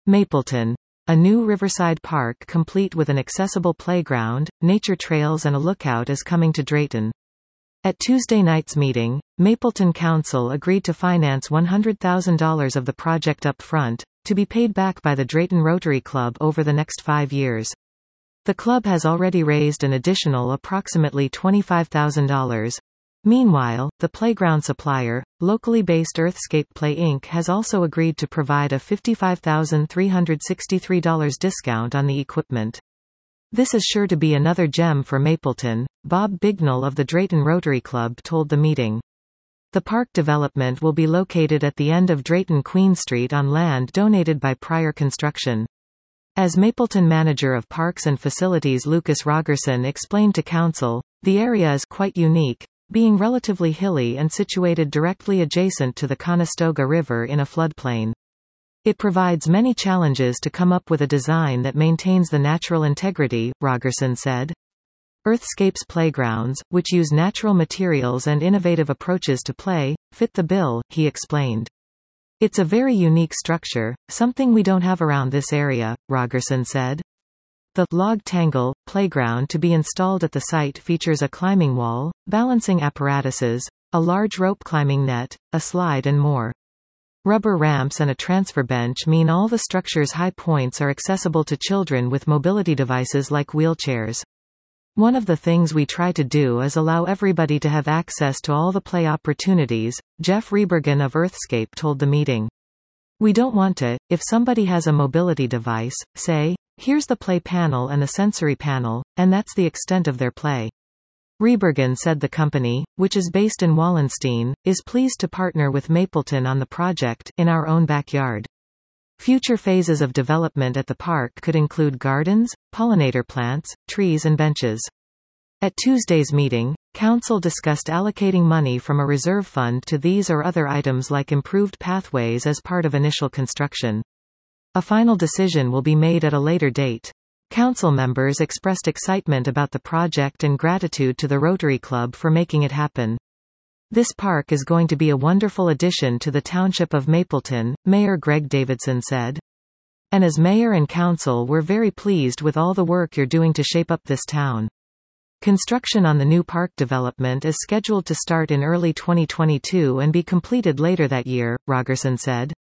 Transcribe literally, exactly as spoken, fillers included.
Mapleton. A new riverside park complete with an accessible playground, nature trails and a lookout is coming to Drayton. At Tuesday night's meeting, Mapleton Council agreed to finance one hundred thousand dollars of the project up front, to be paid back by the Drayton Rotary Club over the next five years. The club has already raised an additional approximately twenty-five thousand dollars. Meanwhile, the playground supplier, locally based Earthscape Play Incorporated has also agreed to provide a fifty-five thousand three hundred sixty-three dollars discount on the equipment. This is sure to be another gem for Mapleton, Bob Bignell of the Drayton Rotary Club told the meeting. The park development will be located at the end of Drayton Queen Street on land donated by Prior Construction. As Mapleton manager of Parks and Facilities Lucas Rogerson explained to Council, the area is quite unique, being relatively hilly and situated directly adjacent to the Conestoga River in a floodplain. It provides many challenges to come up with a design that maintains the natural integrity, Rogerson said. Earthscape's playgrounds, which use natural materials and innovative approaches to play, fit the bill, he explained. It's a very unique structure, something we don't have around this area, Rogerson said. The log tangle playground to be installed at the site features a climbing wall, balancing apparatuses, a large rope climbing net, a slide and more. Rubber ramps and a transfer bench mean all the structure's high points are accessible to children with mobility devices like wheelchairs. One of the things we try to do is allow everybody to have access to all the play opportunities, Jeff Rebergen of Earthscape told the meeting. We don't want to, if somebody has a mobility device, say, here's the play panel and the sensory panel, and that's the extent of their play. Rebergen said the company, which is based in Wallenstein, is pleased to partner with Mapleton on the project, in our own backyard. Future phases of development at the park could include gardens, pollinator plants, trees and benches. At Tuesday's meeting, Council discussed allocating money from a reserve fund to these or other items like improved pathways as part of initial construction. A final decision will be made at a later date. Council members expressed excitement about the project and gratitude to the Rotary Club for making it happen. This park is going to be a wonderful addition to the township of Mapleton, Mayor Greg Davidson said. And as mayor and council we're very pleased with all the work you're doing to shape up this town. Construction on the new park development is scheduled to start in early twenty twenty-two and be completed later that year, Rogerson said.